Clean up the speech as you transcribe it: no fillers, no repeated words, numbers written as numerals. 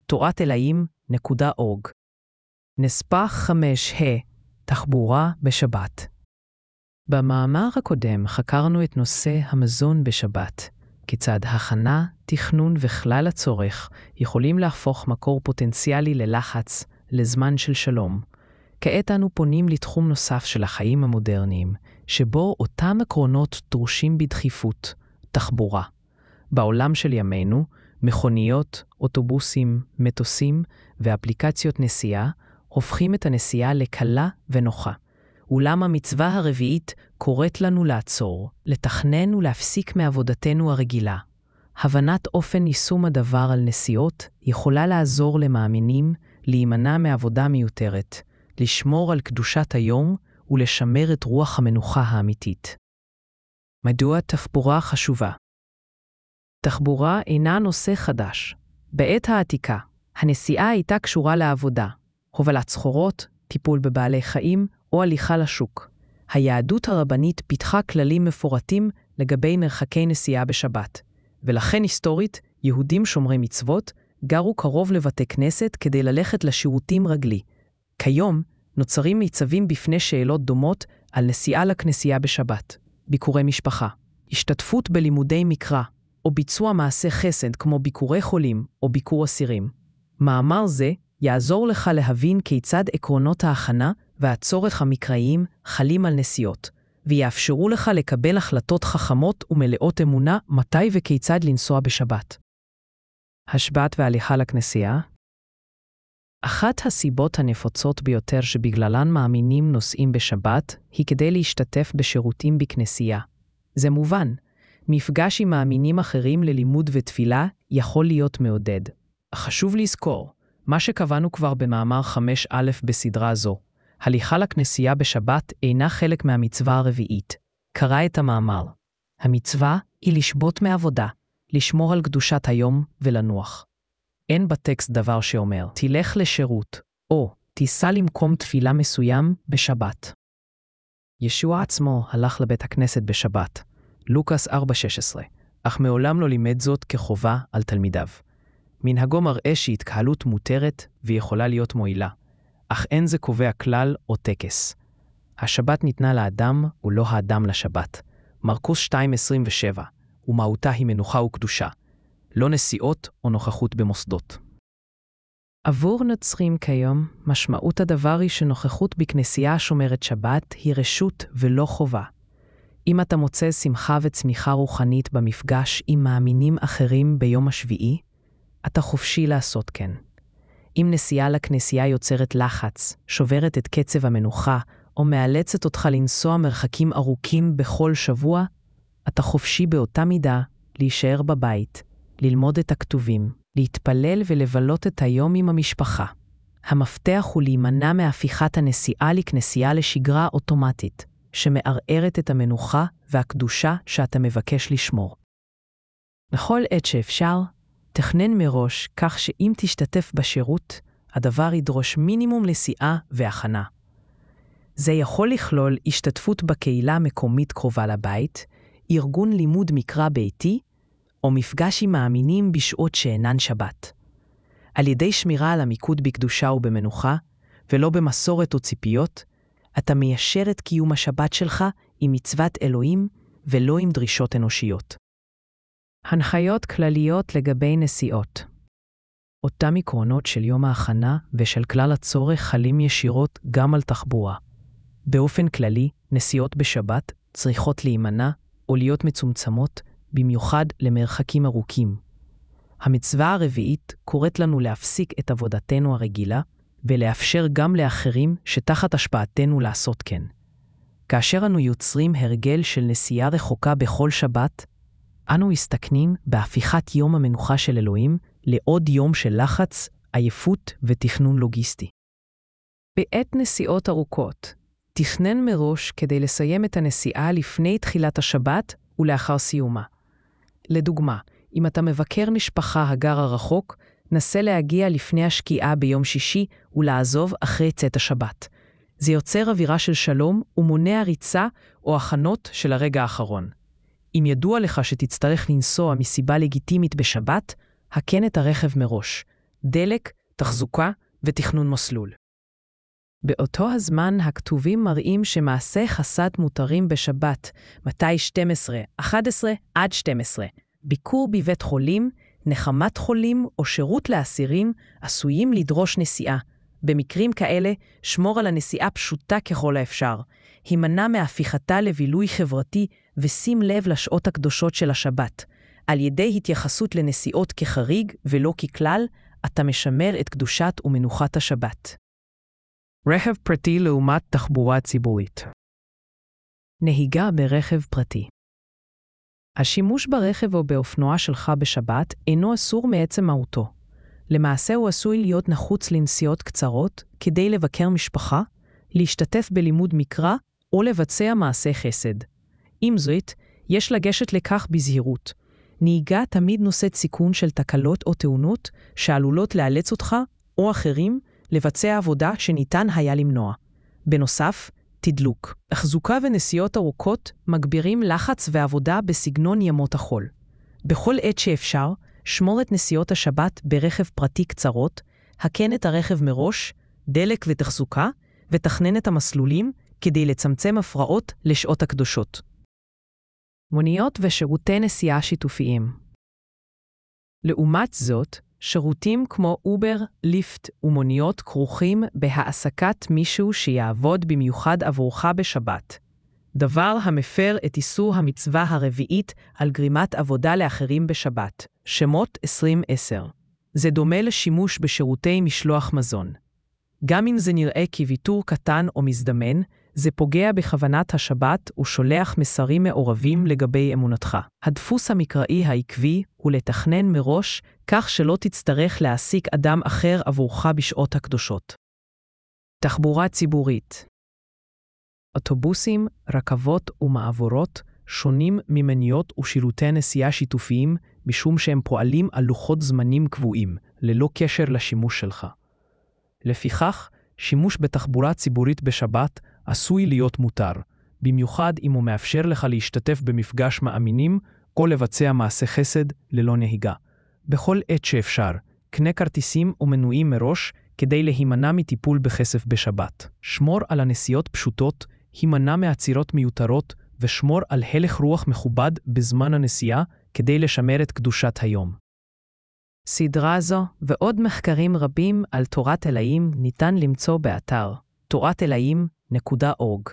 toratelaim.org. נספח 5ה תחבורה בשבת. במאמר הקודם חקרנו את נושא המזון בשבת, כיצד הכנה, תכנון וכלל הצורך יכולים להפוך מקור פוטנציאלי ללחץ לזמן של שלום. כעת אנו פונים לתחום נוסף של החיים המודרניים, שבו אותם עקרונות דרושים בדחיפות, תחבורה. בעולם של ימינו, מכוניות, אוטובוסים, מטוסים ואפליקציות נסיעה הופכים את הנסיעה לקלה ונוחה. אולם המצווה הרביעית קוראת לנו לעצור, לתכנן ולהפסיק מעבודתנו הרגילה. הבנת אופן יישום הדבר על נסיעות יכולה לעזור למאמינים להימנע מעבודה מיותרת, לשמור על קדושת היום ולשמר את רוח המנוחה האמיתית. מדוע תחבורה חשובה? תחבורה אינה נושא חדש. בעת העתיקה, הנסיעה הייתה קשורה לעבודה, הובלת סחורות, טיפול בבעלי חיים או הליכה לשוק. היהדות הרבנית פיתחה כללים מפורטים לגבי מרחקי נסיעה בשבת, ולכן היסטורית, יהודים שומרי מצוות גרו קרוב לבתי כנסת כדי ללכת לשירותים רגלי. כיום נוצרים ניצבים בפני שאלות דומות על נסיעה לכנסייה בשבת, ביקורי משפחה, השתתפות בלימודי מקרא, או ביצוע מעשה חסד כמו ביקורי חולים או ביקור אסירים. מאמר זה יעזור לך להבין כיצד עקרונות ההכנה והצורך המקראיים חלים על נסיעות, ויאפשרו לך לקבל החלטות חכמות ומלאות אמונה מתי וכיצד לנסוע בשבת. השבת והליכה לכנסייה. אחת הסיבות הנפוצות ביותר שבגללן מאמינים נוסעים בשבת היא כדי להשתתף בשירותים בכנסייה. זה מובן. מפגש עם מאמינים אחרים ללימוד ותפילה יכול להיות מעודד. חשוב לזכור, מה שקבענו כבר במאמר 5א בסדרה זו, הליכה לכנסייה בשבת אינה חלק מהמצווה הרביעית. קרא את המאמר. המצווה היא לשבות מעבודה, לשמור על קדושת היום ולנוח. אין בטקסט דבר שאומר, תלך לשירות, או תיסע למקום תפילה מסוים בשבת. ישוע עצמו הלך לבית הכנסת בשבת, לוקס 4:16, אך מעולם לא לימד זאת כחובה על תלמידיו. מנהגו מראה שהתקהלות מותרת ויכולה להיות מועילה, אך אין זה קובע כלל או טקס. השבת ניתנה לאדם ולא האדם לשבת. מרקוס 2:27, ומהותה היא מנוחה וקדושה, לא נסיעות או נוכחות במוסדות. עבור נוצרים כיום, משמעות הדבר היא שנוכחות בכנסייה השומרת שבת היא רשות ולא חובה. אם אתה מוצא שמחה וצמיחה רוחנית במפגש עם מאמינים אחרים ביום השביעי, אתה חופשי לעשות כן. אם נסיעה לכנסייה יוצרת לחץ, שוברת את קצב המנוחה, או מאלצת אותך לנסוע מרחקים ארוכים בכל שבוע, אתה חופשי באותה מידה להישאר בבית, ללמוד את הכתובים, להתפלל ולבלות את היום עם המשפחה. המפתח הוא להימנע מהפיכת הנסיעה לכנסייה לשגרה אוטומטית, שמערערת את המנוחה והקדושה שאתה מבקש לשמור. בכל עת שאפשר, תכנן מראש כך שאם תשתתף בשירות, הדבר ידרוש מינימום נסיעה והכנה. זה יכול לכלול השתתפות בקהילה מקומית קרובה לבית, ארגון לימוד מקרא ביתי, או מפגש עם מאמינים בשעות שאינן שבת. על ידי שמירה על המיקוד בקדושה ובמנוחה, ולא במסורת או ציפיות, אתה מיישר את קיום השבת שלך עם מצוות אלוהים ולא עם דרישות אנושיות. הנחיות כלליות לגבי נסיעות. אותם עקרונות של יום ההכנה ושל כלל הצורך חלים ישירות גם על תחבורה. באופן כללי, נסיעות בשבת צריכות להימנע או להיות מצומצמות, במיוחד למרחקים ארוכים. המצווה הרביעית קוראת לנו להפסיק את עבודתנו הרגילה, ולאפשר גם לאחרים שתחת השפעתנו לעשות כן. כאשר אנו יוצרים הרגל של נסיעה רחוקה בכל שבת, אנו מסתכנים בהפיכת יום המנוחה של אלוהים לעוד יום של לחץ, עייפות ותכנון לוגיסטי. בעת נסיעות ארוכות, תכנן מראש כדי לסיים את הנסיעה לפני תחילת השבת ולאחר סיומה. לדוגמה, אם אתה מבקר משפחה הגרה רחוק, נסה להגיע לפני השקיעה ביום שישי ולעזוב אחרי צאת השבת. זה יוצר אווירה של שלום ומונע ריצה או הכנות של הרגע האחרון. אם ידוע לך שתצטרך לנסוע מסיבה לגיטימית בשבת, הקן את הרכב מראש. דלק, תחזוקה ותכנון מסלול. באותו הזמן הכתובים מראים שמעשי חסד מותרים בשבת, מתי 12, 11 עד 12, ביקור בבית חולים, נחמת חולים או שירות לאסירים עשויים לדרוש נסיעה. במקרים כאלה, שמור על הנסיעה פשוטה ככל האפשר. הימנע מהפיכתה לבילוי חברתי ושים לב לשעות הקדושות של השבת. על ידי התייחסות לנסיעות כחריג ולא ככלל, אתה משמר את קדושת ומנוחת השבת. רכב פרטי לעומת תחבורה ציבורית. נהיגה ברכב פרטי. השימוש ברכב או באופנוע שלך בשבת אינו אסור מעצם מהותו. למעשה הוא עשוי להיות נחוץ לנסיעות קצרות כדי לבקר משפחה, להשתתף בלימוד מקרא או לבצע מעשה חסד. עם זאת, יש לגשת לכך בזהירות. נהיגה תמיד נושאת סיכון של תקלות או תאונות שעלולות לאלץ אותך או אחרים לבצע עבודה שניתן היה למנוע. בנוסף, תדלוק. תחזוקה ונסיעות ארוכות מגבירים לחץ ועבודה בסגנון ימות החול. בכל עת שאפשר, שמור את נסיעות השבת ברכב פרטי קצרות, הקן את הרכב מראש, דלק ותחזוקה, ותכנן את המסלולים כדי לצמצם הפרעות לשעות הקדושות. מוניות ושירותי נסיעה שיתופיים. לעומת זאת, שירותים כמו אובר, ליפט ומוניות כרוכים בהעסקת מישהו שיעבוד במיוחד עבורך בשבת. דבר המפר את איסור המצווה הרביעית על גרימת עבודה לאחרים בשבת. שמות 2010. זה דומה לשימוש בשירותי משלוח מזון. גם אם זה נראה כוויתור קטן או מזדמן, זה פוגע בכוונת השבת ושולח מסרים מעורבים לגבי אמונתך. הדפוס המקראי העקבי הוא לתכנן מראש כך שלא תצטרך להעסיק אדם אחר עבורך בשעות הקדושות. תחבורה ציבורית. אוטובוסים, רכבות ומעבורות שונים ממוניות ושירותי נסיעה שיתופיים משום שהם פועלים על לוחות זמנים קבועים, ללא קשר לשימוש שלך. לפיכך, שימוש בתחבורה ציבורית בשבת עשוי להיות מותר, במיוחד אם הוא מאפשר לך להשתתף במפגש מאמינים או לבצע מעשה חסד ללא נהיגה. בכל עת שאפשר, קנה כרטיסים ומנויים מראש כדי להימנע מטיפול בכסף בשבת. שמור על הנסיעות פשוטות, הימנע מעצירות מיותרות ושמור על הלך רוח מכובד בזמן הנסיעה כדי לשמר את קדושת היום. סדרה זו ועוד מחקרים רבים על תורת אלוהים ניתן למצוא באתר toratelaim.org.